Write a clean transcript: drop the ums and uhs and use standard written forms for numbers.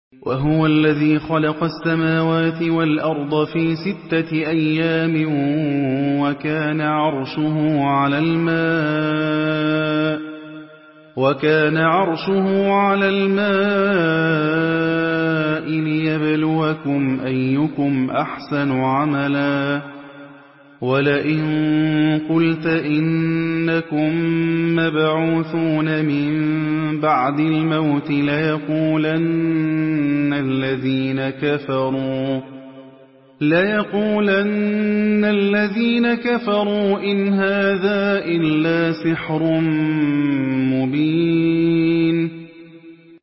وهو الذي خلق السماوات والأرض في 6 أيام وكان عرشه على الماء ليبلوكم أيكم أحسن عملا ولئن قلت إنكم مبعوثون من بعد الموت ليقولن الذين كفروا إن هذا إلا سحر مبين